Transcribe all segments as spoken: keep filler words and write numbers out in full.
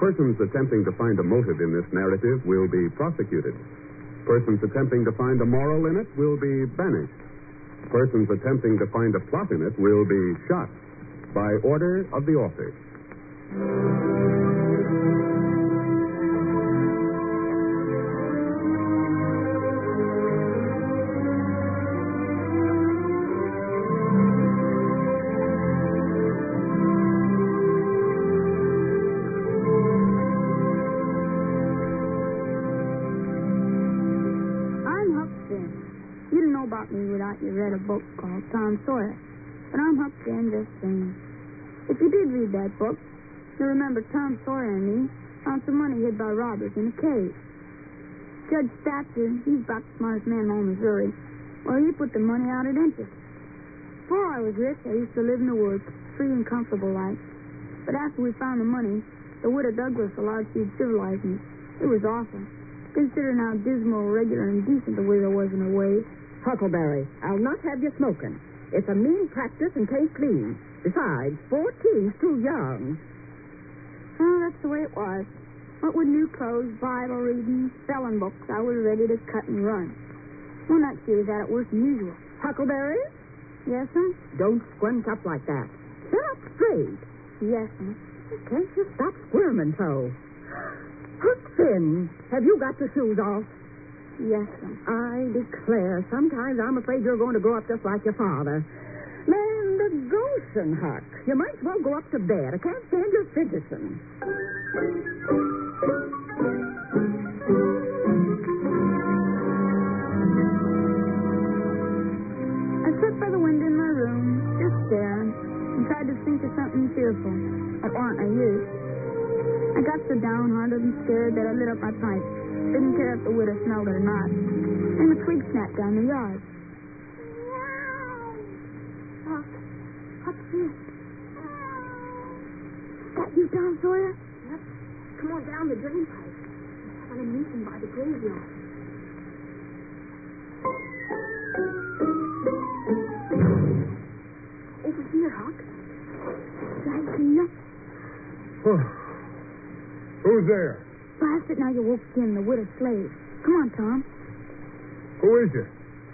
Persons attempting to find a motive in this narrative will be prosecuted. Persons attempting to find a moral in it will be banished. Persons attempting to find a plot in it will be shot by order of the author. You read a book called Tom Sawyer, but I'm Huck Finn just saying. If you did read that book, you remember Tom Sawyer and me found some money hid by robbers in a cave. Judge Statzer, he's about the smartest man in all Missouri. Well, he put the money out at interest. Before I was rich, I used to live in the woods, free and comfortable like. But after we found the money, the widow Douglas allowed she'd civilize me. It was awful, considering how dismal, regular, and decent the widow was in her ways. Huckleberry, I'll not have you smoking. It's a mean practice and can't clean. Besides, fourteen's too young. Oh, that's the way it was. What with new clothes, Bible reading, spelling books, I was ready to cut and run. One night she was at it worse than usual. Huckleberry? Yes, sir? Don't squint up like that. Sit up straight. Yes, sir. Can't you stop squirming so? Huck Finn, have you got your shoes off? Yes, sir. I declare, sometimes I'm afraid you're going to grow up just like your father. Man, the Goshen, Huck. You might as well go up to bed. I can't stand your fidgeting. I sat by the window in my room, just staring, and tried to think of something cheerful. That warn't no use. I got so downhearted and scared that I lit up my pipe. Didn't care if the widow smelled it or not. And the twig snapped down the yard. Huck, what's this? Is that you, Tom Sawyer? Yep. Come on down the drain pipe. I'm having a meeting by the graveyard. Over here, Huck. I see you. Who's there? Blast it, now you woke in, the widow's slave. Come on, Tom. Who is you?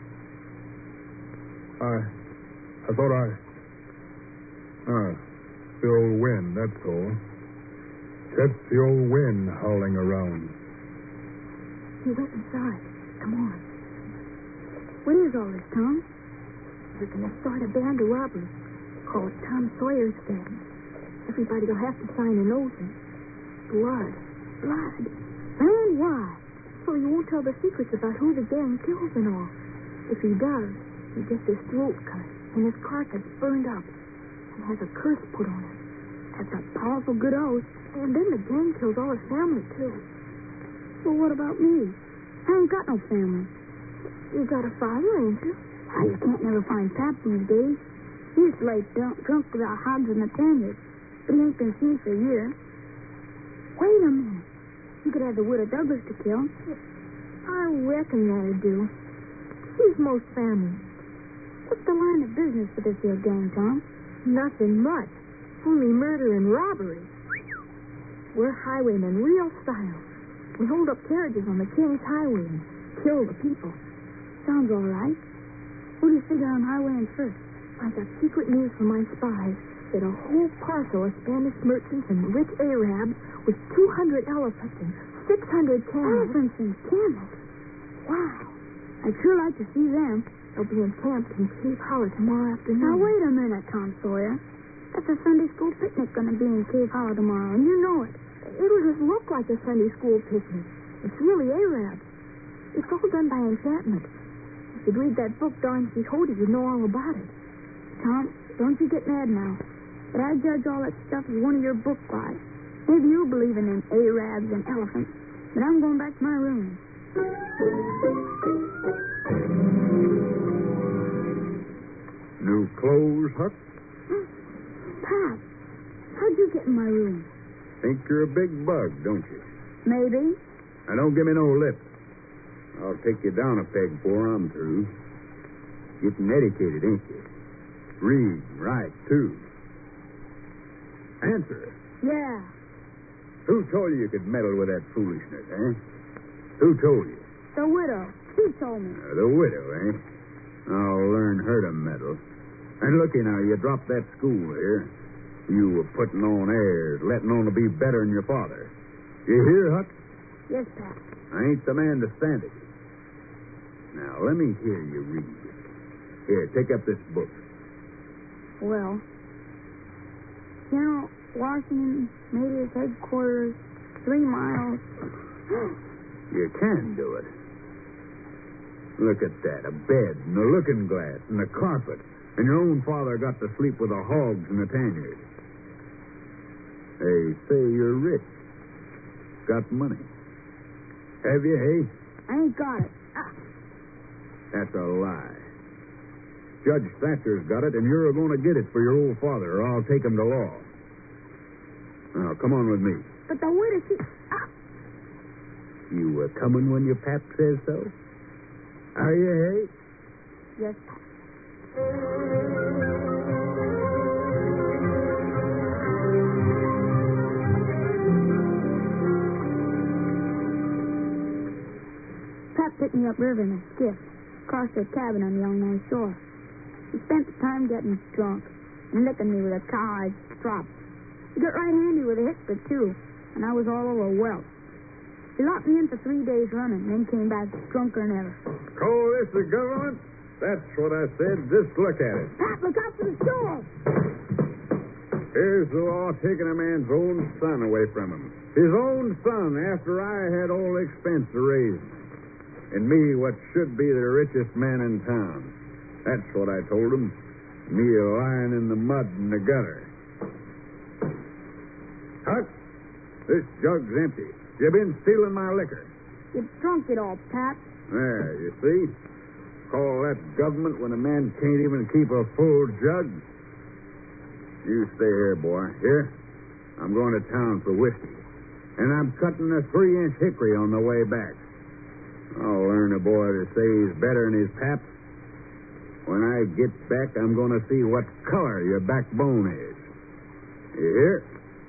I... I thought I... Ah, the old wind, that's all. That's the old wind howling around. He went inside. Come on. What is all this, Tom? We're going to start a band of robbers. Call it Tom Sawyer's Band. Everybody will have to sign an oath. Blood. Blood? And why? So he won't tell the secrets about who the gang kills and all. If he does, he gets his throat cut and his carcass burned up and has a curse put on it. That's a powerful good oath. And then the gang kills all his family, too. Well, what about me? I ain't got no family. You got a father, ain't you? I just can't never find Pap these days. He used to lay drunk, drunk with our hogs in the Tanyard, but he ain't been seen for a year. Wait a minute. You could have the widow Douglas to kill. I reckon that'd do. She's most family. What's the line of business for this here gang, Tom? Nothing much. Only murder and robbery. We're highwaymen, real style. We hold up carriages on the King's Highway and kill the people. Sounds all right. Who do you figure on highwaying first? I got secret news from my spies that a whole parcel of Spanish merchants and rich Arabs with two hundred elephants and six hundred camels. Elephants and camels? Wow. I'd sure like to see them. They'll be encamped in Cave Hollow tomorrow afternoon. Now, wait a minute, Tom Sawyer. That's a Sunday school picnic going to be in Cave Hollow tomorrow, and you know it. It'll just look like a Sunday school picnic. It's really Arabs. It's all done by enchantment. If you'd read that book, Don Quixote, you'd know all about it. Tom, don't you get mad now. But I judge all that stuff as one of your book lies. Maybe you believe in them Arabs and elephants, but I'm going back to my room. New clothes, Huck? Pop, how'd you get in my room? Think you're a big bug, don't you? Maybe. Now, don't give me no lip. I'll take you down a peg before I'm through. Getting educated, ain't you? Read, write, too. Answer. Yeah. Who told you you could meddle with that foolishness, eh? Who told you? The widow. She told me. Uh, the widow, eh? I'll learn her to meddle. And looky now, you dropped that school here. You were putting on airs, letting on to be better than your father. You hear, Huck? Yes, Pap. I ain't the man to stand it. Now, let me hear you read. Here, take up this book. Well, General Washington made his headquarters three miles. You can do it. Look at that, a bed and a looking glass and a carpet. And your own father got to sleep with the hogs and the tanyard. They say you're rich. Got money. Have you, hey? I ain't got it. Ah. That's a lie. Judge Thatcher's got it, and you're going to get it for your old father, or I'll take him to law. Now, come on with me. But the widow, she... Ah. You were coming when your pap says so? Are you, hey? Yes, Pap. Pap picked me upriver in a skiff, across their cabin on the Illinois shore. He spent the time getting drunk and licking me with a cowhide strop. He got right handy with a hickory, too, and I was all over well. He locked me in for three days running, and then came back drunker than ever. Call this the government? That's what I said. Just look at it. Pap, look out for the shore! Here's the law taking a man's own son away from him. His own son, after I had all the expense to raise him. And me, what should be the richest man in town. That's what I told him. Me lying in the mud in the gutter. Huck, this jug's empty. You've been stealing my liquor. You drunk it all, Pap. There, you see? Call that government when a man can't even keep a full jug. You stay here, boy. Here, I'm going to town for whiskey. And I'm cutting a three-inch hickory on the way back. I'll learn a boy to say he's better than his pap. When I get back, I'm going to see what color your backbone is. You hear?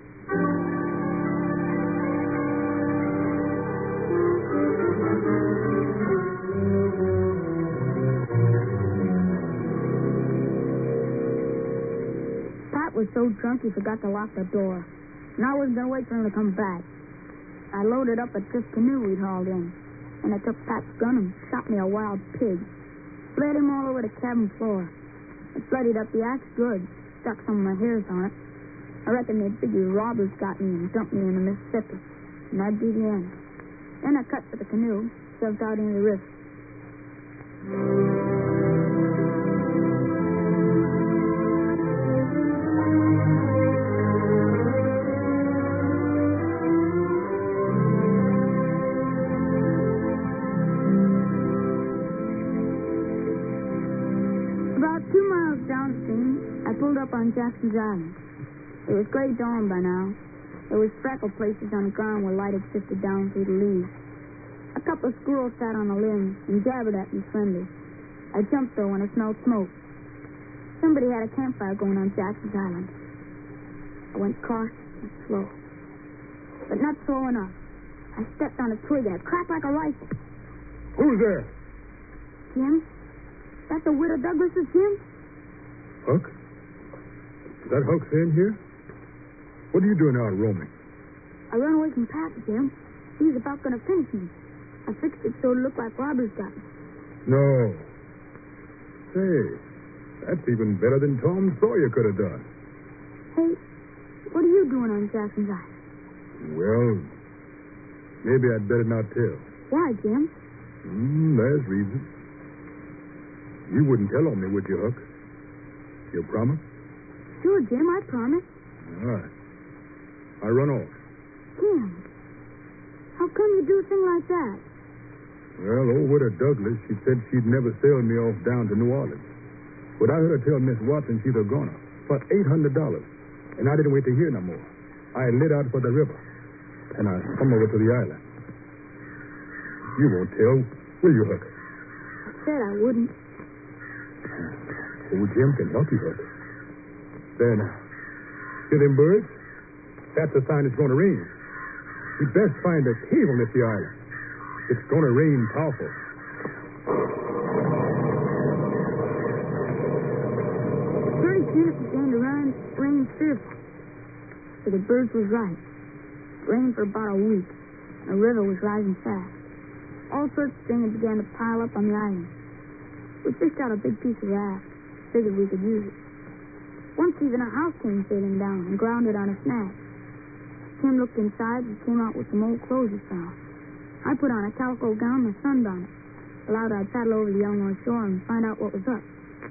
Pap was so drunk he forgot to lock the door. And I wasn't going to wait for him to come back. I loaded up at this canoe we'd hauled in. And I took Pat's gun and shot me a wild pig. Bled him all over the cabin floor. I bloodied up the axe good. Stuck some of my hairs on it. I reckon they'd figure robbers got me and dumped me in the Mississippi. And that'd be the end. Then I cut for the canoe, shoved out into the river. About two miles downstream, I pulled up on Jackson's Island. It was gray dawn by now. There was freckle places on the ground where light had sifted down through the leaves. A couple of squirrels sat on a limb and jabbered at me friendly. I jumped, though, when I smelled smoke. Somebody had a campfire going on Jackson's Island. I went cautious and slow. But not slow enough. I stepped on a twig and it cracked like a rifle. Who's there? Jim? That's the widow Douglas's, Jim? Huck? Is that Huck in here? What are you doing out roaming? I run away from Pat, Jim. He's about going to finish me. I fixed it so it looked like robbers got me. No. Say, that's even better than Tom Sawyer could have done. Hey, what are you doing on Jackson's Island? Well, maybe I'd better not tell. Why, Jim? Hmm, there's reason. You wouldn't tell on me, would you, Huck? You promise? Sure, Jim, I promise. All right. I run off. Jim, how come you do a thing like that? Well, old widow Douglas, she said she'd never sail me off down to New Orleans. But I heard her tell Miss Watson she'd have gone for eight hundred dollars. And I didn't wait to hear no more. I lit out for the river. And I come over to the island. You won't tell, will you, Huck? I said I wouldn't. Old Jim can help you, Huck. Then, see them birds? That's a sign it's going to rain. We best find a cave on this here island. It's going to rain powerful. Pretty soon it began to rain, rain fearful. So the birds was right. It rained for about a week. The river was rising fast. All sorts of things began to pile up on the island. We fished out a big piece of raft. Figured we could use it. Once even a house came sailing down and grounded on a snag. Tim looked inside and came out with some old clothes he found. I put on a calico gown and a sunbonnet. Allowed I'd paddle over the Illinois shore and find out what was up.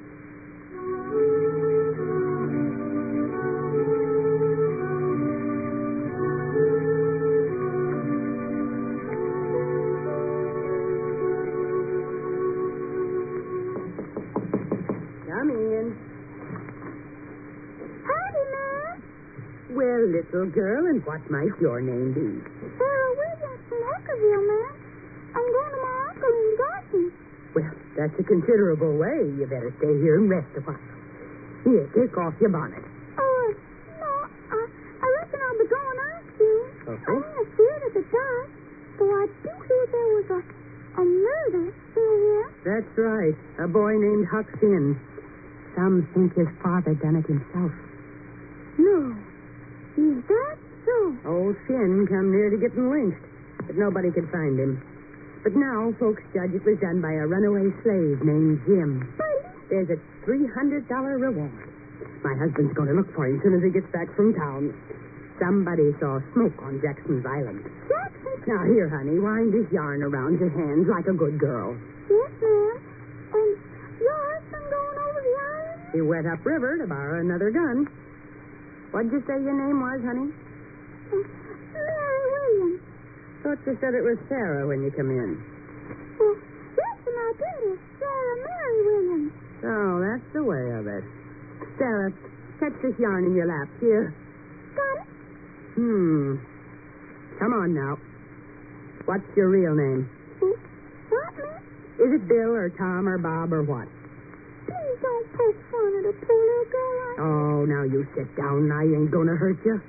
Come in. Howdy, Mom. Well, little girl, and what might your name be? Sarah Williams from Ockerville, Ma'am. I'm going to my uncle in Dawson. Well, that's a considerable way. You better stay here and rest a while. Here, take off your bonnet. Oh, no, I, I reckon I'll be going out soon. Uh-huh. I ain't afraid of the dark, though I do hear there was a, a murder still here. That's right. A boy named Huck Finn. Some think his father done it himself. No, is that so? Old Finn come near to getting lynched, but nobody could find him. But now folks judge it was done by a runaway slave named Jim. There's a three hundred dollars reward. My husband's going to look for him as soon as he gets back from town. Somebody saw smoke on Jackson's Island. Jackson? Now, here, honey, wind this yarn around your hands like a good girl. Yes, ma'am. And your husband going over the island? He went upriver to borrow another gun. What'd you say your name was, honey? Uh, Mary Williams. Thought you said it was Sarah when you come in. Well, listen, I did it. Sarah Mary Williams. Oh, that's the way of it. Sarah, catch this yarn in your lap. Here. Got it? Hmm. Come on now. What's your real name? Wh- What, miss? Is it Bill or Tom or Bob or what? Please don't poke fun at a poor little girl like Oh, now you sit down. I ain't gonna hurt you.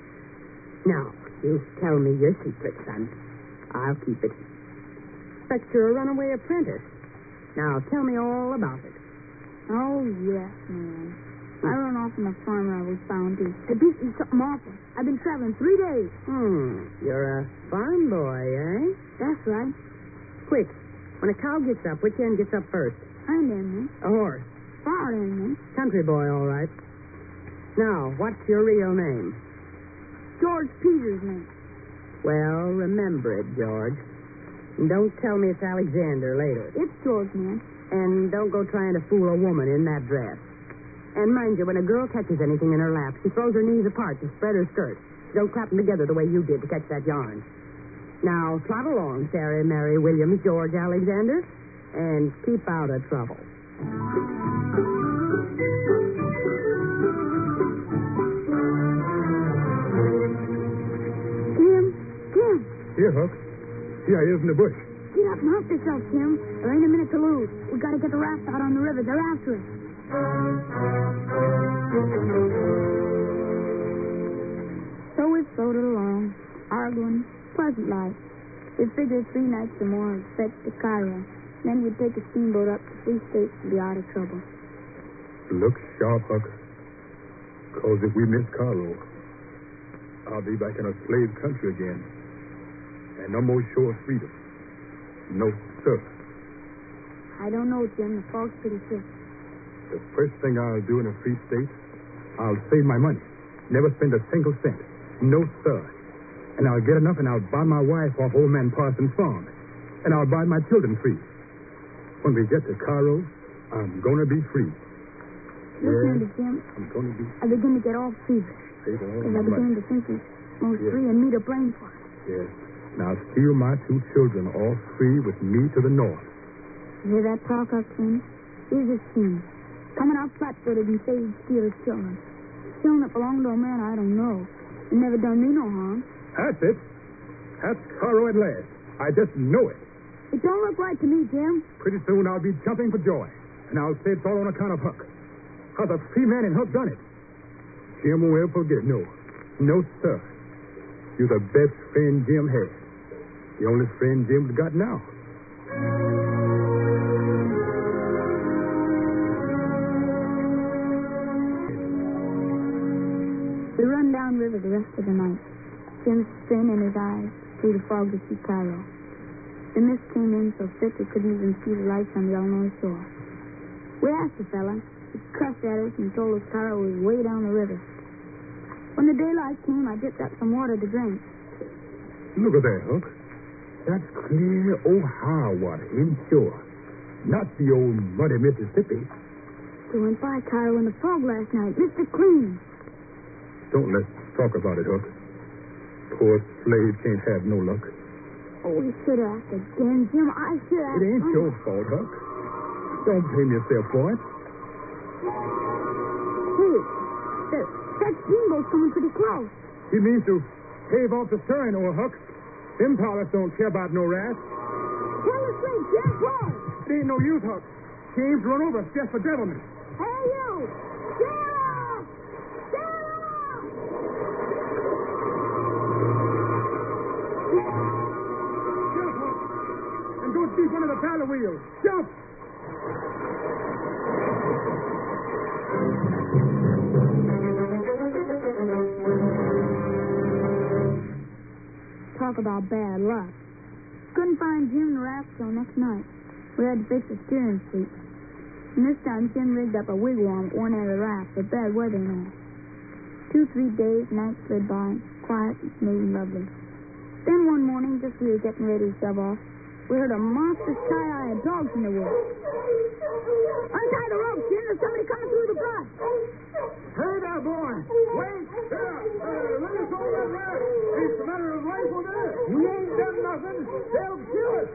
Now, you tell me your secret, son. I'll keep it. But you're a runaway apprentice. Now, tell me all about it. Oh, yes, ma'am. I run off from a farmer I was bound to. They beat me something awful. I've been traveling three days. Hmm. You're a farm boy, eh? That's right. Quick. When a cow gets up, which end gets up first? Hind end, miss. A horse. Forward end, miss. Country boy, all right. Now, what's your real name? George Peters, miss. Well, remember it, George. And don't tell me it's Alexander later. It's George, miss. And don't go trying to fool a woman in that dress. And mind you, when a girl catches anything in her lap, she throws her knees apart to spread her skirt. Don't clap them together the way you did to catch that yarn. Now, trot along, Sarah Mary Williams, George Alexander, and keep out of trouble. Tim, Tim, Here, Huck. Here I is in the bush. get up and help yourself, Tim. There ain't a minute to lose. We gotta get the raft out on the river. They're after us. So we floated along, arguing, pleasant life. We figured three nights or more and fetch to Cairo. Then we'd take a steamboat up to Free State to be out of trouble. Look sharp, Huck. Because if we miss Cairo, I'll be back in a slave country again. And no more shore freedom. No, sir. I don't know, Jim. The fog's pretty thick. The first thing I'll do in a free state, I'll save my money. Never spend a single cent. No, sir. And I'll get enough and I'll buy my wife off old man Parsons' farm. And I'll buy my children free. When we get to Cairo, I'm going to be free. Listen to Jim. I'm going to be I begin to get all feverish. save all Because my I begin money. to think it's most Yeah. free and me to blame for it. Yes. Now steal my two children all free with me to the north. You hear that talk, Huckson? Here's a scheme. Coming out flat-footed and say he'd steal his children. Children that belong to a man I don't know. He never done me no harm. That's it. That's Cairo at last. I just know it. It don't look right to me, Jim. Pretty soon I'll be jumping for joy. And I'll say it's all on account of Huck. How's a free man and Huck done it? Jim won't ever forget. No. No, sir. You're the best friend Jim had. The only friend Jim's got now. We run down river the rest of the night. Jim's strain in his eyes through the fog to see Cairo. The mist came in so thick we couldn't even see the lights on the Illinois shore. We asked the fella. He cussed at us and told us Cairo was way down the river. When the daylight came, I dipped up some water to drink. Look at that, Hook. That's clear Ohio water, inshore. Not the old muddy Mississippi. We went by Cairo in the fog last night. Mister Clean. Don't let's talk about it, Hook. Poor Slade can't have no luck. Oh, we should have asked again, Jim. I should have. It ain't oh. your fault, Huck. Don't blame yourself for it. Hey, that, that steamboat's coming pretty close. He means to cave off the stern, old Huck. Them pilots don't care about no rats. Tell us straight, Jeff, what? It ain't no use, Huck. She aims to run over us just for devilment. Hey, you! Sarah! Sarah! Jump, Huck. And go deep under the paddle wheel. Jump! Talk about bad luck. Couldn't find Jim the raft till next night. We had to fix the steering seat. And this time Jim rigged up a wigwam at one end of the raft with bad weather and all. Two, three days, nights slid by, quiet and smooth and lovely. Then one morning, just as we were getting ready to shove off, we heard a monstrous cry of dogs in the woods. Untie the rope, Jim. There's somebody coming through the brush. Hey there, boy. Wait. There. Uh, let us hold that raft. It's a matter of life or death. We ain't done nothing. They'll kill us.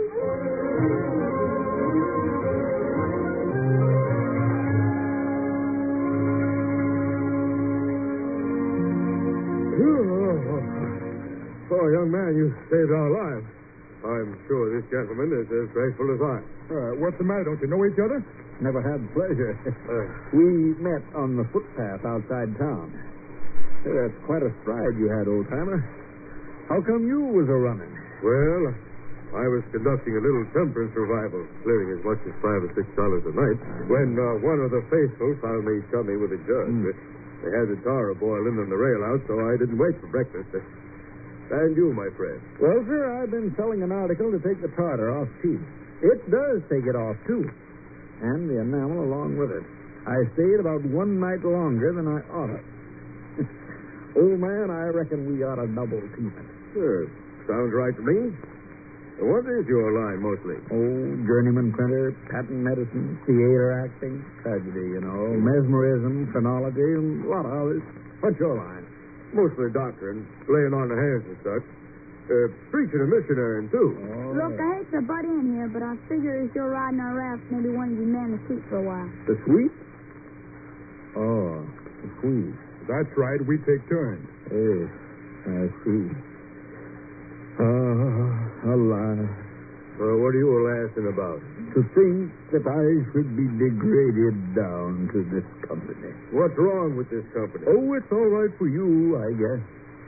Oh, young man, you saved our lives. I'm sure this gentleman is as grateful as I. Uh, what's the matter? Don't you know each other? Never had the pleasure. uh, we met on the footpath outside town. Hey, that's quite a stride you had, old-timer. How come you was a-running? Well, I was conducting a little temperance revival, clearing as much as five or six dollars a night, when uh, one of the faithful found me chummy with a judge. Mm. They had the tar boiling and the rail out, so I didn't wait for breakfast. And you, my friend? Well, sir, I've been selling an article to take the tartar off teeth. It does take it off, too. And the enamel along with it. I stayed about one night longer than I ought to. Old man, I reckon we ought to double team it. Sure. Sounds right to me. What is your line, mostly? Oh, journeyman printer, patent medicine, theater acting, tragedy, you know, mesmerism, phrenology, and a lot of others. What's your line? Mostly doctrine, laying on the hands and such. Uh, preaching and missionarying, too. Oh. Look, I hate to butt in here, but I figure if you're riding our raft, maybe one of you men to sleep for a while. The sweep? Oh, the sweep. That's right. We take turns. Yes, I see. Ah, uh, alas. Well, what are you laughing about? To think that I should be degraded down to this company. What's wrong with this company? Oh, it's all right for you, I guess.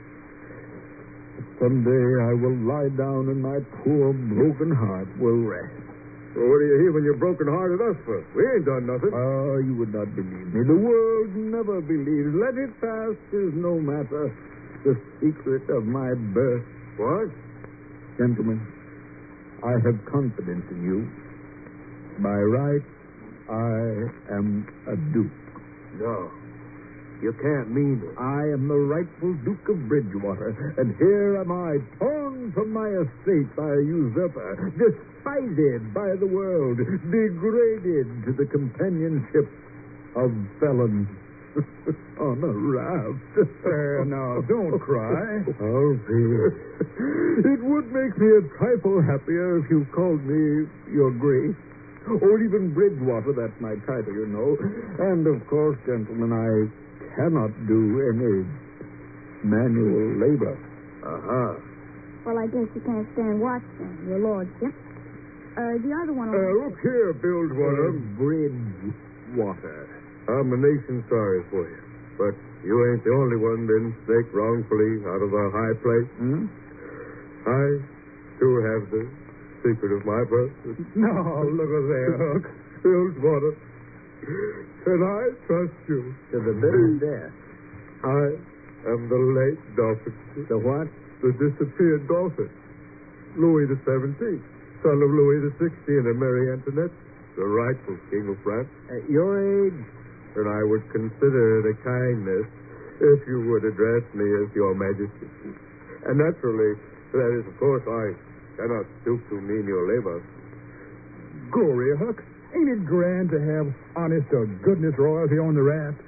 Someday I will lie down and my poor broken heart will rest. Well, what are you heaving your broken heart at us for? We ain't done nothing. Ah, uh, you would not believe me. The world never believes. Let it pass. Is no matter. The secret of my birth. What? Gentlemen, I have confidence in you. By right, I am a duke. No. You can't mean it. I am the rightful Duke of Bridgewater, and here am I, torn from my estate by a usurper, despised by the world, degraded to the companionship of felons on a raft. There, now, don't cry. I'll see. It would make me a trifle happier if you called me Your Grace. Or even Bridgewater, that's my title, you know. And, of course, gentlemen, I cannot do any manual labor. Uh-huh. Well, I guess you can't stand watch then, your lordship. Uh, the other one... Uh, look here, Bridgewater. Uh, Bridgewater. I'm a nation sorry for you. But you ain't the only one been snaked wrongfully out of a high place. Hmm? I, too, have the secret of my birth. No, look at there, Hook. Bilgewater. Can I trust you? To the bitter death. I am the late Dolphin. The what? The disappeared Dolphin. Louis the Seventeenth, son of Louis the Sixteenth and Mary Antoinette, the rightful king of France. At your age? And I would consider it a kindness if you would address me as your majesty. And naturally, that is, of course, I cannot stoop to menial labor. Glory, Huck. Ain't it grand to have honest to goodness royalty on the raft?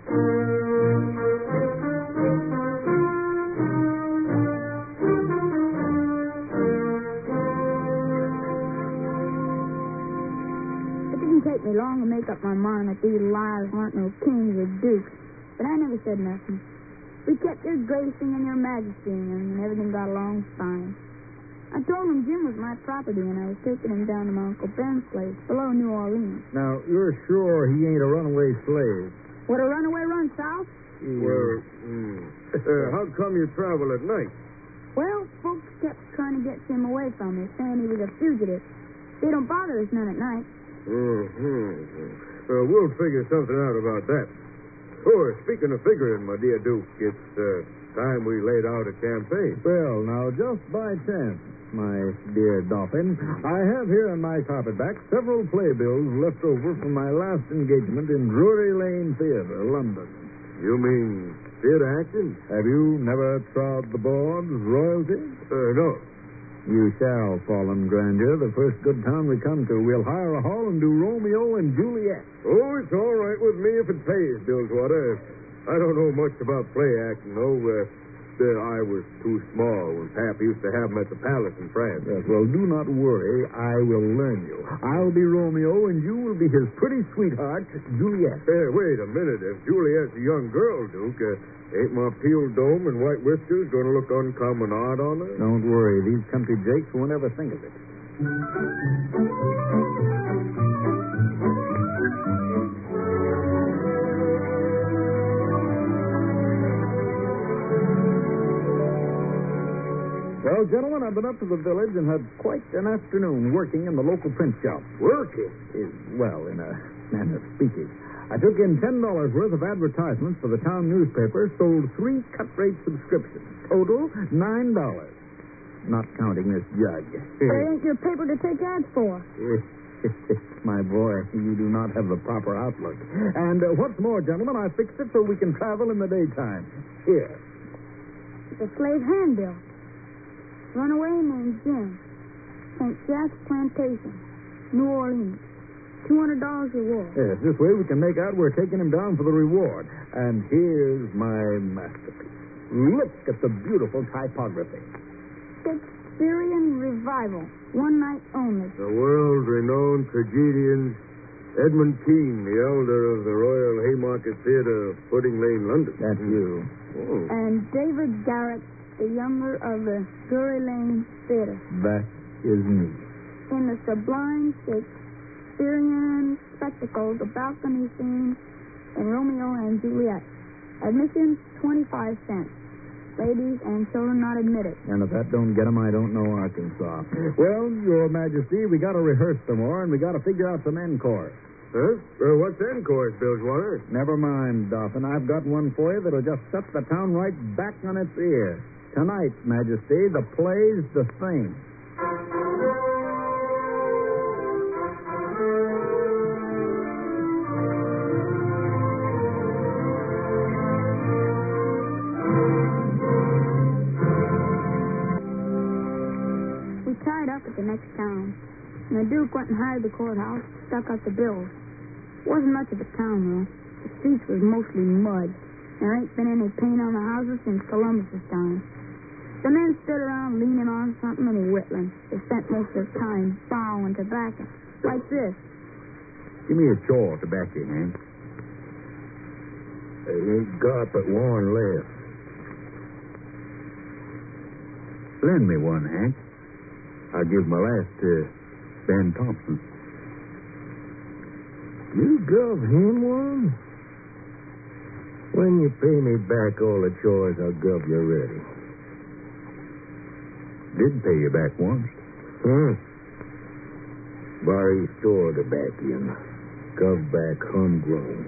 It didn't take me long to make up my mind that these liars weren't no kings or dukes, but I never said nothing. We kept your gracing and your majesty in them, and everything got along fine. I told him Jim was my property, and I was taking him down to my Uncle Ben's place below New Orleans. Now, you're sure he ain't a runaway slave? Would a runaway run south? Well, mm, uh, how come you travel at night? Well, folks kept trying to get Jim away from me, saying he was a fugitive. They don't bother us none at night. Mm-hmm. Uh, we'll figure something out about that. Oh, speaking of figuring, my dear Duke, it's uh, time we laid out a campaign. Well, now, just by chance, my dear Dolphin, I have here in my carpetbag several playbills left over from my last engagement in Drury Lane Theatre, London. You mean theater acting? Have you never trod the boards, royalty? Uh, no. You shall, fallen grandeur, the first good town we come to. We'll hire a hall and do Romeo and Juliet. Oh, it's all right with me if it pays, Bilgewater. I don't know much about play acting, though. Uh, I was too small when Pap used to have them at the palace in France. Yes, well, do not worry. I will learn you. I'll be Romeo, and you will be his pretty sweetheart, Juliet. Hey, wait a minute. If Juliet's a young girl, Duke, uh, ain't my peeled dome and white whiskers going to look uncommon odd on her? Don't worry. These country jakes won't ever think of it. Well, gentlemen, I've been up to the village and had quite an afternoon working in the local print shop. Working? Is, well, in a manner of speaking. I took in ten dollars worth of advertisements for the town newspaper, sold three cut-rate subscriptions. Total, nine dollars. Not counting this jug. But it ain't your paper to take ads for. My boy, you do not have the proper outlook. And uh, what's more, gentlemen, I fixed it so we can travel in the daytime. Here. It's a slave handbill. Runaway named Jim. Saint Jack's Plantation, New Orleans. Two hundred dollars reward. Yes, this way we can make out we're taking him down for the reward. And here's my masterpiece. Look at the beautiful typography. Shakespearean Revival. One night only. The world-renowned tragedian Edmund Kean, the elder of the Royal Haymarket Theatre of Pudding Lane, London. That's you. Oh. And David Garrett, the younger of the Drury Lane Theatre. That is me. In the sublime Shakespearean spectacle, the balcony scene in Romeo and Juliet. Admission, twenty-five cents. Ladies and children not admitted. And if that don't get 'em, I don't know Arkansas. Well, Your Majesty, we got to rehearse some more, and we got to figure out some encore. Huh? Uh, what's encore, Bilgewater? Never mind, Dolphin. I've got one for you that'll just set the town right back on its ear. Tonight, Majesty, the play's the thing. We tied up at the next town, and the Duke went and hired the courthouse, stuck out the bills. Wasn't much of a town, though. The streets was mostly mud. There ain't been any paint on the houses since Columbus's time. The men stood around leaning on something and whittling. They spent most of their time bowing tobacco. Like this. Give me a chaw of tobacco, Hank. They ain't got but one left. Lend me one, Hank. I'll give my last to Ben Thompson. You gave him one? When you pay me back all the chores I'll gov you ready. Did pay you back once. Huh? Barry store to back in. Gov back homegrown.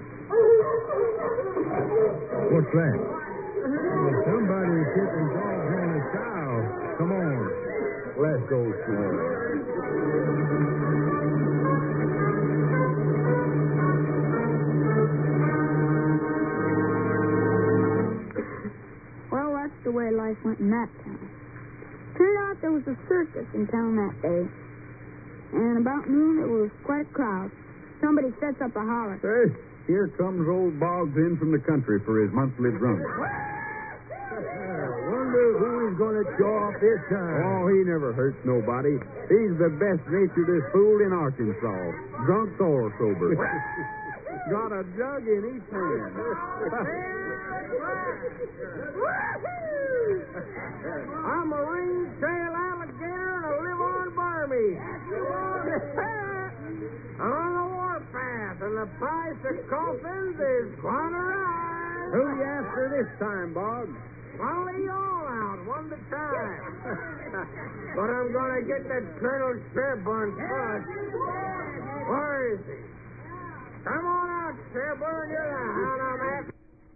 What's that? Well, somebody's hitting dogs on the cow. Come on. Let's go see. Well, that's the way life went in that town. Turned out there was a circus in town that day. And about noon, it was quite a crowd. Somebody sets up a holler. Hey, here comes old Boggs in from the country for his monthly drum. Wonder who he's going to show off this time. Oh, he never hurts nobody. He's the best-naturedest fool in Arkansas, drunk or sober. Got a jug in each hand. I'm a ring-tail alligator and I live on Barmy. I'm on the warpath, and the price of coffins is quite a rise. Who you after this time, Boggs? I'll lay you all out, one at a time. But I'm going to get that Colonel Sherburne first. Where is he? Come on out, Sherburne. You're the hound I'm after.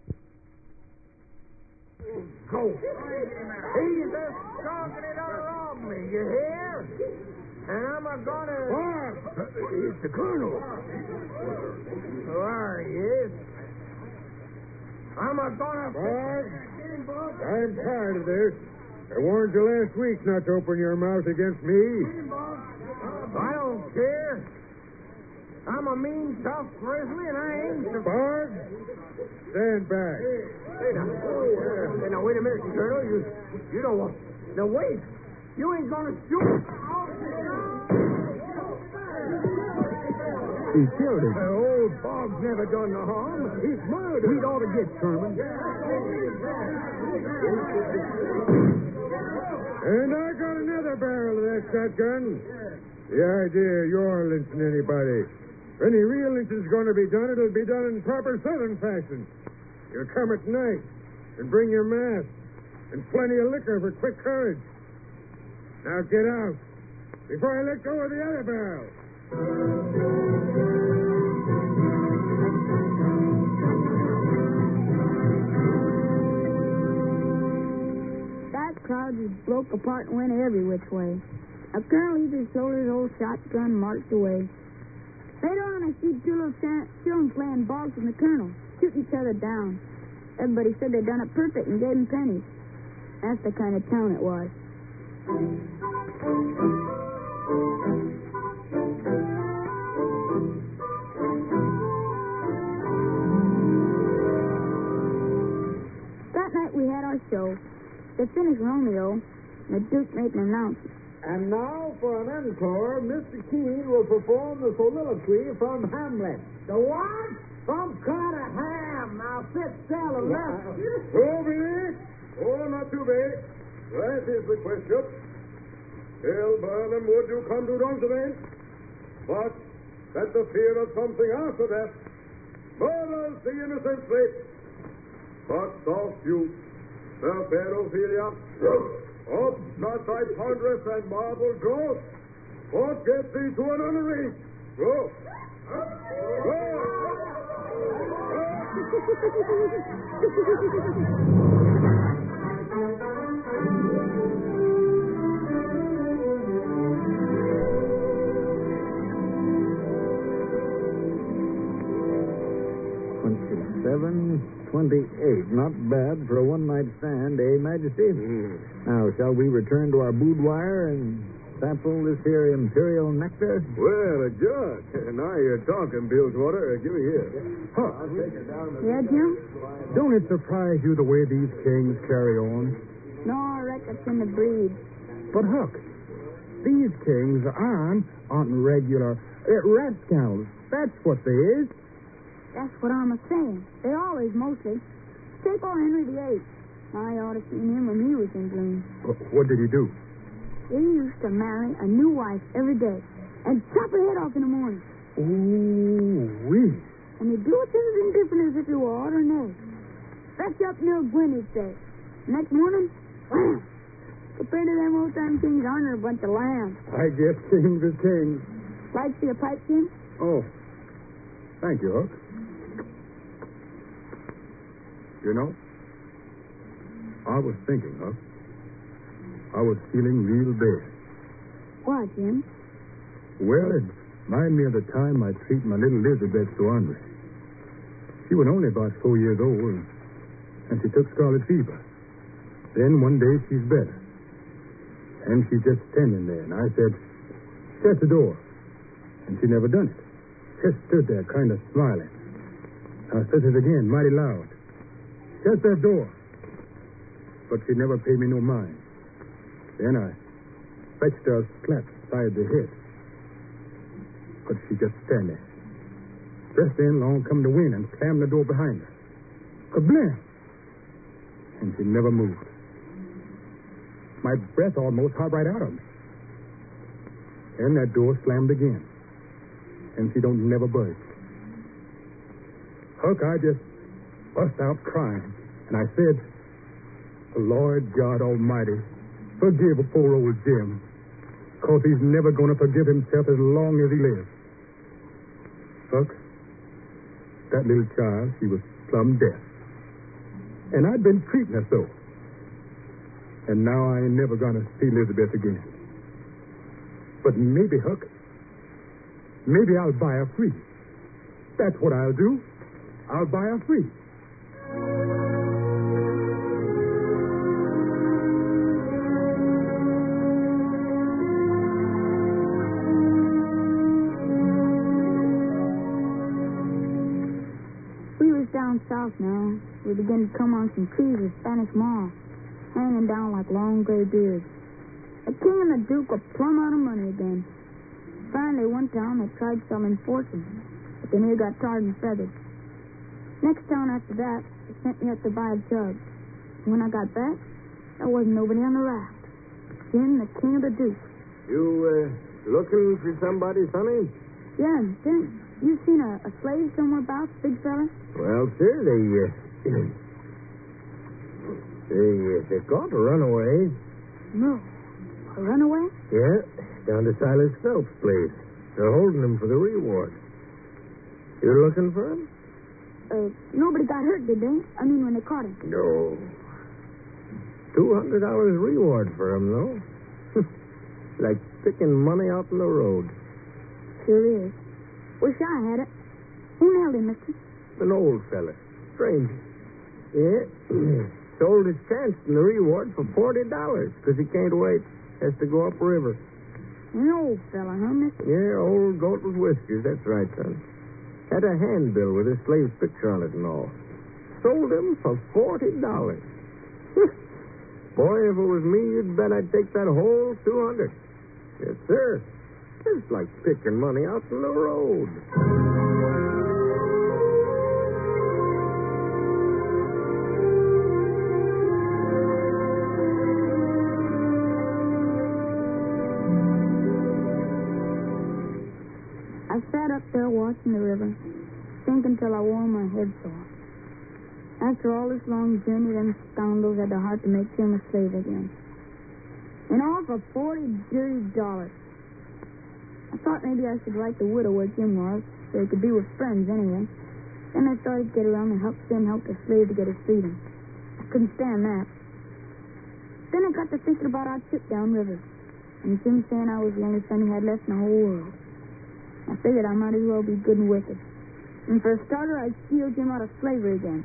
Go. He's just stalking it all rob me, you hear? And I'm a gonna... What? It's the Colonel. There he is. I'm a gonna... Bob, I'm tired of this. I warned you last week not to open your mouth against me. I don't care. I'm a mean, tough grizzly, and I ain't... So... Bob, stand back. Hey, now, hey, now, wait a minute, Colonel. You, you don't want... Now, wait. You ain't gonna shoot... He killed him. Uh, old Boggs never done no harm. He's murdered. We'd ought to get Sherman. And I got another barrel of that shotgun. The idea you're lynching anybody. If any real lynching's going to be done, it'll be done in proper Southern fashion. You'll come at night and bring your mask and plenty of liquor for quick courage. Now get out before I let go of the other barrel. That crowd just broke apart and went every which way. A colonel, he just loaded his old shotgun and marched away. Later on, I see two little ch- children playing Boggs and the colonel, shooting each other down. Everybody said they'd done it perfect and gave him pennies. That's the kind of town it was. That night we had our show. They finished Romeo, and the Duke made an announcement. And now, for an encore, Mister Keene will perform the soliloquy from Hamlet. The what? From cut of ham. Now sit still and listen. Over there? Oh, not too bad. That is the question. Tell Burnham would you come to Dunstable? But that the fear of something after that murders the innocently. But soft you, the fair Ophelia, up not thy ponderous and marble jaws, what gets thee to an honorary? Go. Go. Twenty-seven, twenty-eight. Not bad for a one-night stand, eh, Majesty? Mm. Now, shall we return to our boudoir and sample this here imperial nectar? Well, a jug. Now you're talking, Bilgewater. Give me here. Huh. Yeah, Jim? Don't it surprise you the way these kings carry on? No, I reckon it's in the breed. But, Huck, these kings aren't, aren't regular uh, rascals. That's what they is. That's what I'm a-saying. They always, mostly. Take old Henry the Eighth. I ought to seen him when he was in bloom. What did he do? He used to marry a new wife every day and chop her head off in the morning. Ooh, wee. And he'd do it just as indifferent as if he were odd or nay. Fetch up Neil Gwynn, he'd say. Next morning, wham! Compared to them old-time kings, aren't there a bunch of lambs? I guess kings is kings. Like to see a pipe, Jim? Oh, thank you, Hook. You know, I was thinking, Huck. I was feeling real bad. Why, Jim? Well, it reminded me of the time I treated my little Elizabeth so hungry. She was only about four years old, and she took scarlet fever. Then one day she's better. And she's just standing there, and I said, shut the door. And she never done it. Just stood there kind of smiling. I said it again, mighty loud. Shut that door. But she never paid me no mind. Then I fetched her a slap beside the head. But she just stand there. Just then, along come the wind and slammed the door behind her. Kablam! And she never moved. My breath almost hot right out of me. And that door slammed again. And she don't never budge. Huck, I just bust out crying. And I said, Lord God Almighty, forgive poor old Jim. Because he's never going to forgive himself as long as he lives. Huck, that little child, she was plumb deaf. And I'd been treating her so. And now I ain't never going to see Elizabeth again. But maybe, Huck, maybe I'll buy her free. That's what I'll do. I'll buy her free. We was down south now. We began to come on some trees with Spanish moss, hanging down like long gray beards. The king and the duke were plumb out of money again. Finally, one town they tried selling fortunes, but they near got tarred and feathered. Next town after that, they sent me up to buy a jug. When I got back, there wasn't nobody on the raft. Jim, the king of the Duke. You, uh, looking for somebody, Sonny? Yeah, Jim, you seen a, a slave somewhere about, big fella? Well, sir, they, uh, they, uh, they caught a runaway. No. A runaway? Yeah, down to Silas Phelps' place. They're holding him for the reward. You looking for him? Uh, nobody got hurt, did they? I mean, when they caught him. No. Two hundred dollars reward for him, though. Like picking money out in the road. Sure is. Wish I had it. Who nailed him, mister? An old fella. Stranger. Yeah. Sold his chance in the reward for forty dollars because he can't wait. Has to go upriver. An old fella, huh, mister? Yeah, old goat with whiskers. That's right, son. Had a handbill with his slave's picture on it and all. Sold him for forty dollars. Boy, if it was me, you'd bet I'd take that whole two hundred. Yes, sir. It's like picking money out in the road. I sat up there watching the river, thinking till I wore my head sore. After all this long journey, them scoundrels had the heart to make Jim a slave again. And all for forty dirty dollars. I thought maybe I should write the widow where Jim was, so he could be with friends anyway. Then I thought he'd get around and help Jim help the slave to get his freedom. I couldn't stand that. Then I got to thinking about our trip downriver, and Jim saying I was the only son he had left in the whole world. I figured I might as well be good and wicked. And for a starter, I'd steal Jim out of slavery again.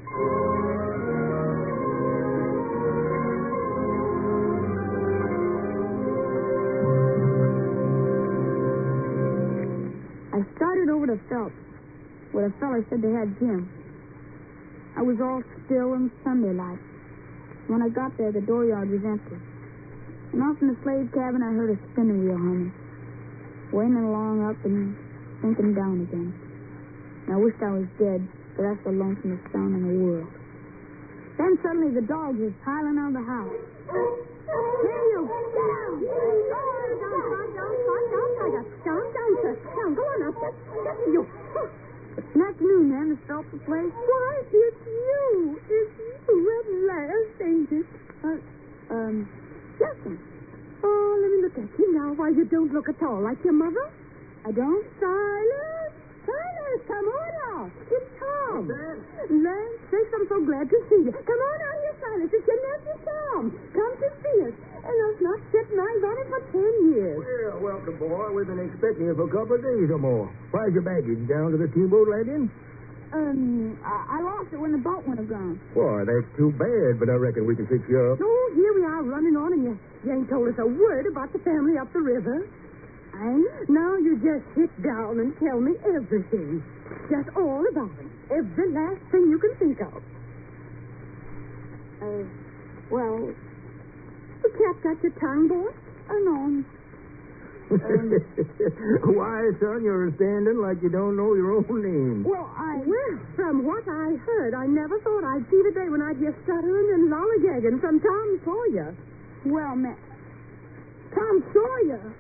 I started over to Phelps, where the fella said they had Jim. I was all still and Sunday-like. When I got there, the dooryard was empty. And off in the slave cabin, I heard a spinning wheel humming. Waiting along up and sinking down again. And I wished I was dead, for that's the lonesomest sound in the world. Then suddenly the dogs was piling on the house. Here you, get down! Don't, don't, don't, don't, don't, don't, don't, sir. Now, go on up. Just, just you. Good afternoon, Nan. Miss Phelps, the place? Why, it's you. It's you at last, ain't it? Uh, um, yes, ma'am. Oh, let me look at you now. Why, you don't look at all like your mother. I don't? Silas! Silas, come on out. It's Tom. Lance, sakes, I'm so glad to see you. Come on out here, Silas. It's your nephew, Tom. Come to see us. And us not setting eyes on him for ten years. Well, welcome, boy. We've been expecting you for a couple of days or more. Why's your baggage down to the steamboat landing? Um, I, I lost it when the boat went aground. Boy, that's too bad, but I reckon we can fix you up. Oh, here we are running on, and you, you ain't told us a word about the family up the river. I ain't? Now you just sit down and tell me everything. Just all about it. Every last thing you can think of. Uh, well, The cat got your tongue, boy? I know. Um, Why, son, you're standing like you don't know your own name. well, I... Well, from what I heard, I never thought I'd see the day when I'd hear stuttering and lollygagging from Tom Sawyer. Well, ma... Tom Sawyer?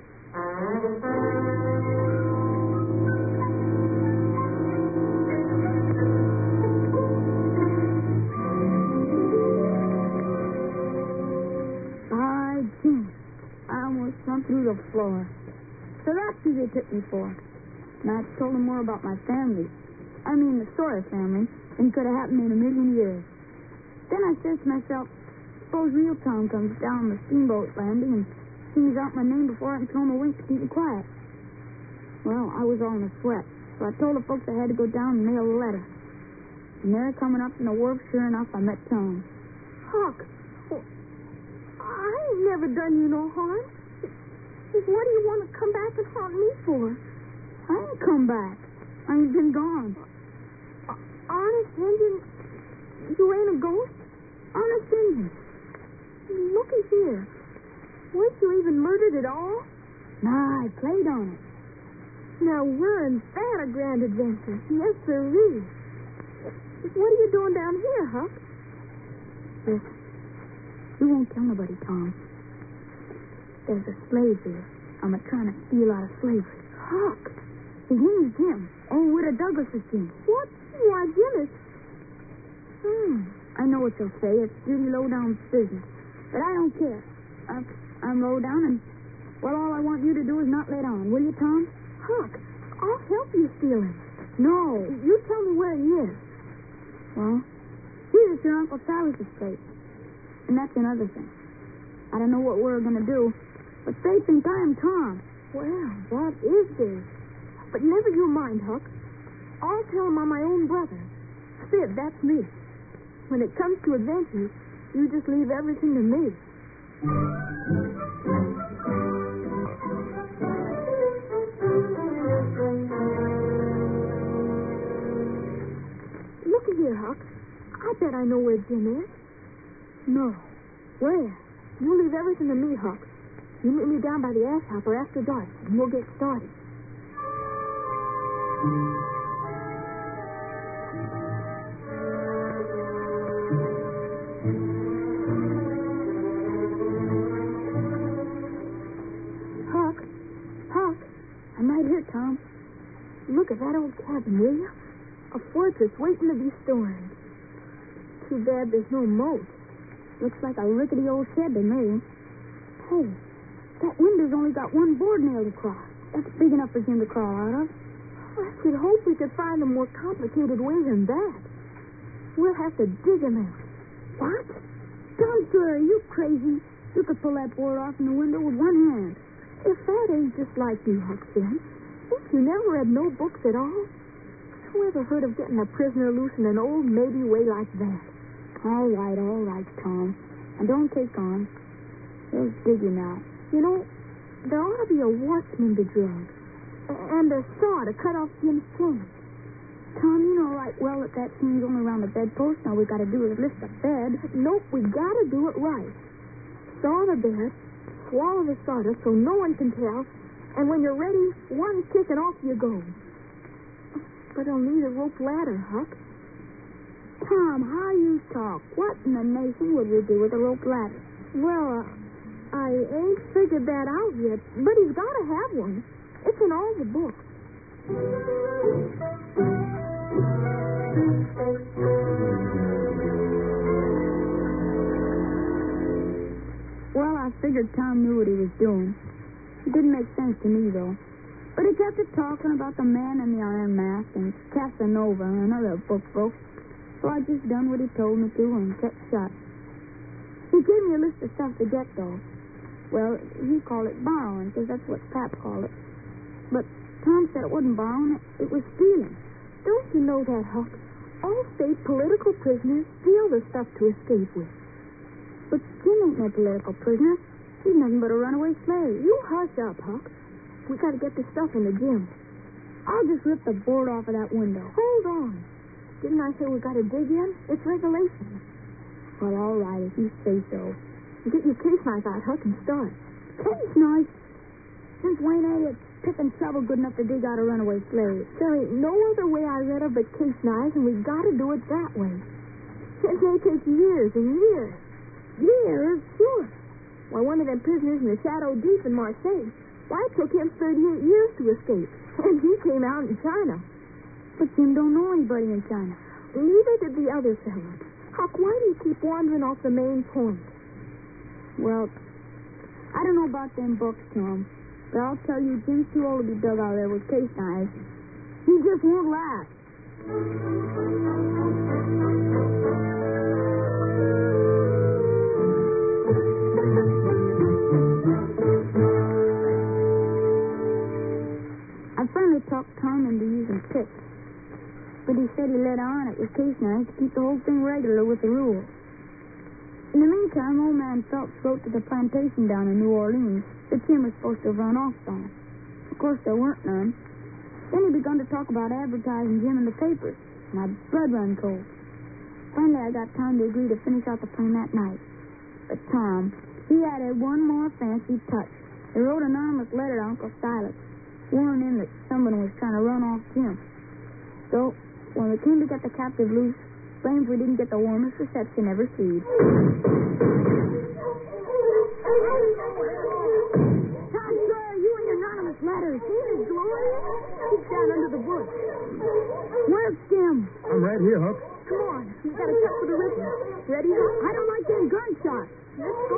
By Jim, I almost jumped through the floor. So that's who they took me for. And I told them more about my family. I mean, the Sawyer family, than could have happened in a million years. Then I said to myself, suppose real Tom comes down the steamboat landing and sings out my name before I can throw him a wink to keep me quiet. Well, I was all in a sweat, so I told the folks I had to go down and mail a letter. And there, coming up from the wharf, sure enough, I met Tom. Huck, oh, I ain't never done you no harm. What do you want to come back and haunt me for? I ain't come back. I've been gone. Uh, honest Indian, you ain't a ghost? Honest Indian. Looky here. Weren't you even murdered at all? Nah, I played on it. Now, weren't that a grand adventure? Yes, sirree. What are you doing down here, Huck? Listen, you won't tell nobody, Tom. There's a slave here. I'm a trying to steal out of slavery. Huck. His name's Jim. Old Widow Douglas's Jim. What? Why, Jim is... Hmm. I know what you'll say. It's really low-down business. But I don't care. I'm, I'm low-down, and, well, all I want you to do is not let on. Will you, Tom? Huck, I'll help you steal him. No. You tell me where he is. Well, here's your Uncle Silas's place. And that's another thing. I don't know what we're going to do, but they think I am Tom. Well, what is this? But never you mind, Huck. I'll tell him I'm my own brother. Sid, that's me. When it comes to adventures, you just leave everything to me. Looky here, Huck. I bet I know where Jim is. No. Where? You leave everything to me, Huck. You meet me down by the ash hopper after dark, and we'll get started. Huck, Huck, I'm right here, Tom. look at that old cabin, will you? A fortress waiting to be stormed. Too bad there's no moat. Looks like a rickety old shed to me. Hey, that window's only got one board nailed across. That's big enough for Jim to crawl out of. I should hope we could find a more complicated way than that. We'll have to dig him out. What? Tom Sawyer, are you crazy? You could pull that board off in the window with one hand. If that ain't just like you, Huck Finn. Think you never read no books at all? Who ever heard of getting a prisoner loose in an old matey way like that? All right, all right, Tom. And don't take on. They'll dig him out. You know, there ought to be a watchman to drug. And a saw to cut off Jim's chain. Tom, you know right well that that chain's only around the bedpost. All we gotta do is lift the bed. Nope, we gotta do it right. Saw the bed, swallow the sawdust so no one can tell, and when you're ready, one kick and off you go. But I'll need a rope ladder, Huck. Tom, how you talk? What in the nation would we do with a rope ladder? Well, uh, I ain't figured that out yet, but he's gotta have one. It's in all the books. Well, I figured Tom knew what he was doing. It didn't make sense to me, though. But he kept it talking about the man in the iron mask and Casanova and another book folks. So I just done what he told me to and kept shut. He gave me a list of stuff to get, though. Well, he called it borrowing, because that's what Pap called it. But Tom said it wasn't borrowing, it, it was stealing. Don't you know that, Huck? All state political prisoners steal the stuff to escape with. But Jim ain't no political prisoner. He's nothing but a runaway slave. You hush up, Huck. We gotta get the stuff in the gym. I'll just rip the board off of that window. Hold on. Didn't I say we gotta dig in? It's regulations. Well, all right, if you say so. Get your case knife out, Huck, and start. Case knife? Since Wayne ain't a picking shovel good enough to dig out a runaway slave. There ain't no other way I read of but case knives, and we gotta do it that way. It may take years and years. Years? Sure. Why, one of them prisoners in the Shadow Deep in Marseille, why, it took him thirty-eight years to escape. And he came out in China. But Jim don't know anybody in China. Neither did the other fellow. Huck, why do you keep wandering off the main point? Well, I don't know about them books, Tom. But I'll tell you, Jim's too old to be dug out there with case knives. He just won't last. I finally talked Tom into using picks. But he said he let on it with case knives to keep the whole thing regular with the rules. In the meantime, old man Phelps wrote to the plantation down in New Orleans that Jim was supposed to have run off on. Of course, there weren't none. Then he begun to talk about advertising Jim in the papers. My blood run cold. Finally, I got Tom to agree to finish out the plan that night. But Tom, he added one more fancy touch. He wrote an anonymous letter to Uncle Silas, warning him that someone was trying to run off Jim. So, when we came to get the captive loose, blamed we didn't get the warmest reception ever seen. Tom Sawyer, you and your anonymous letters. Ain't it glorious? He's down under the bush. Where's Jim? I'm right here, Huck. Come on. We gotta cut for the river. Ready, Huck? I don't like them gunshots. Let's go.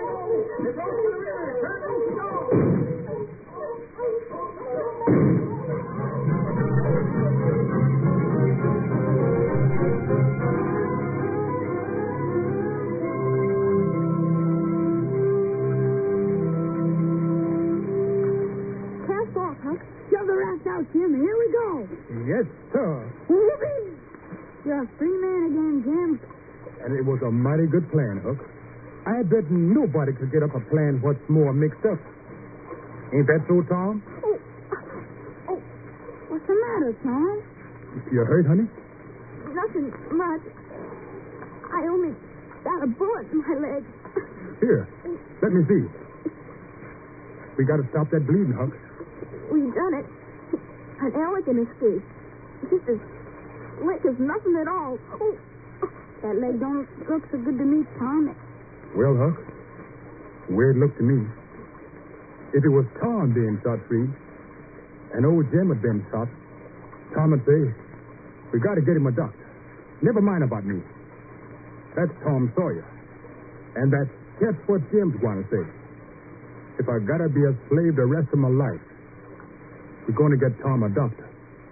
Cast off, Huck. Shove the raft out, Jim. Here we go. Yes, sir. Whoopee! You're a free man again, Jim. And it was a mighty good plan, Huck. I bet nobody could get up a plan what's more mixed up. Ain't that so, Tom? Oh, oh, what's the matter, Tom? You hurt, honey? Nothing much. I only got a bullet in my leg. Here, let me see. We got to stop that bleeding, Huck. We done it. An elegant escape. Just as slick as nothing at all. Oh, that leg don't look so good to me, Tom. Well, Huck, the way it looked to me, if it was Tom being shot free and old Jim had been shot, Tom would say, we got to get him a doctor. Never mind about me. That's Tom Sawyer. And that's just what Jim's going to say. If I got to be a slave the rest of my life, we're going to get Tom a doctor.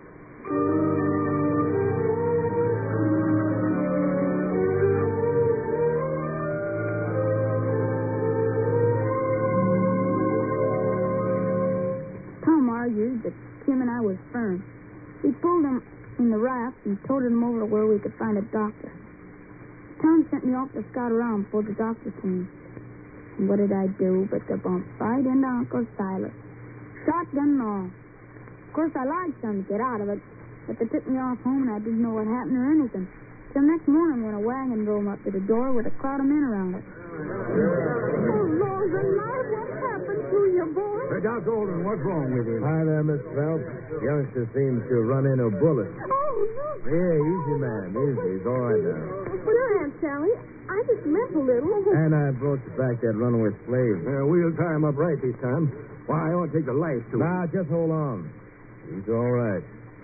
Tom argued that Jim and I was firm. We pulled him in the raft and toted him over to where we could find a doctor. Tom sent me off to scout around before the doctor came. And what did I do but to bump right into Uncle Silas? Shotgun and all. Of course, I lied some to get out of it, but they took me off home and I didn't know what happened or anything. Till next morning when a wagon drove up to the door with a crowd of men around it. oh Lord, alive, what happened to you, boy? Hey, Doc Golden, what's wrong with you? Hi there, Miss Phelps. Youngster seems to have run into a bullet. Oh, look. Yeah, easy, man. Easy. He's all right now. But here, Aunt Sally. I just limp a little. And I brought you back that runaway slave. Uh, we'll tie him up right this time. Why, I want to take the life to him. Now, just hold on. He's all right.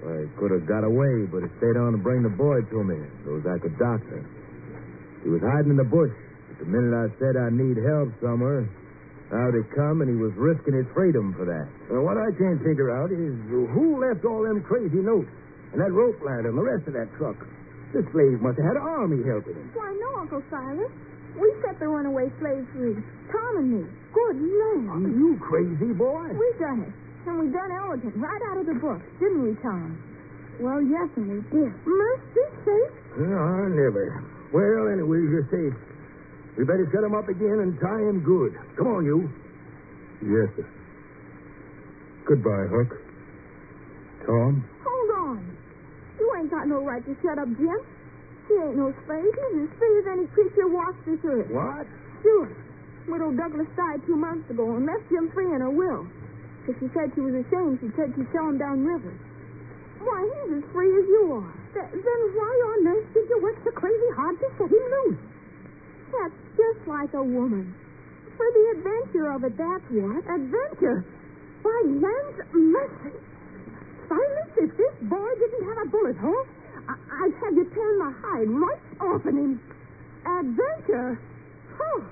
I could have got away, but he stayed on to bring the boy to me so as I could doctor. He was hiding in the bush. But the minute I said I need help somewhere, out he come, and he was risking his freedom for that. Well, what I can't figure out is who left all them crazy notes and that rope ladder and the rest of that truck. The slave must have had an army helping him. Why, no, Uncle Silas. We set the runaway slaves free. Tom and me. Good land. Are you crazy, boy? We done it. And we done elegant, right out of the book, didn't we, Tom? Well, yes, and we did. Mercy sakes. No, I never. Well, anyway, you're safe. We better set him up again and tie him good. Come on, you. Yes, sir. Goodbye, Huck. Tom? Hold on. You ain't got no right to shut up Jim. He ain't no slave. He's as free as any creature walks this earth. What? Sure. Widow Douglas died two months ago and left Jim free in her will. If she said she was ashamed, she said she'd sell him down river. Why, he's as free as you are. Th- then why on earth did you work so crazy hard to set him loose? That's just like a woman. For the adventure of it, that's what. Adventure? Why, land's mercy. Silas, if this boy didn't have a bullet hole, I- I'd have you tear the hide right off of him. Adventure? Huh.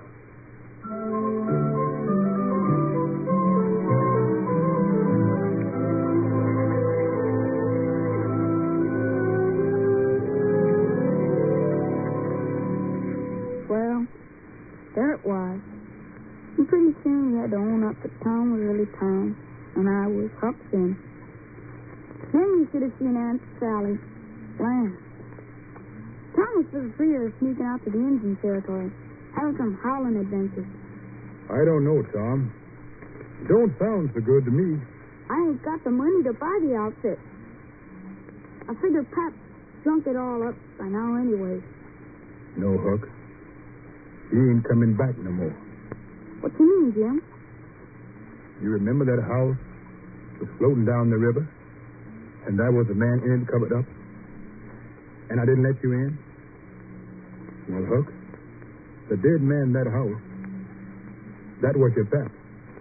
Well, there it was. And pretty soon we had to own up that Tom was really Tom, and I was Huck Finn. Then you should have seen Aunt Sally. Land. Tom was for the free of sneaking out to the Indian territory, having some howling adventures. I don't know, Tom. Don't sound so good to me. I ain't got the money to buy the outfit. I figure Pap junked it all up by now anyway. No, Huck. He ain't coming back no more. What you mean, Jim? You remember that house was floating down the river? And there was a man in it covered up? And I didn't let you in? Well, Huck, the dead man in that house, that was your Pap.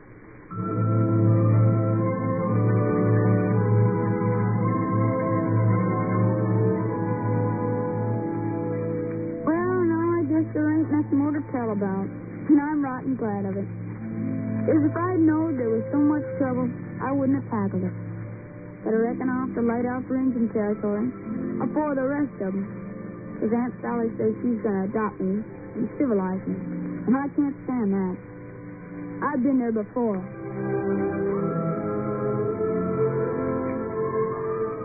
Well, no, I guess there ain't nothing more to tell about. And I'm rotten glad of it. Because if I'd known there was so much trouble, I wouldn't have tackled it. But I reckon I'll have to light out for Indian territory before the rest of them. Because Aunt Sally says she's going to adopt me and civilize me. And I can't stand that. I've been there before.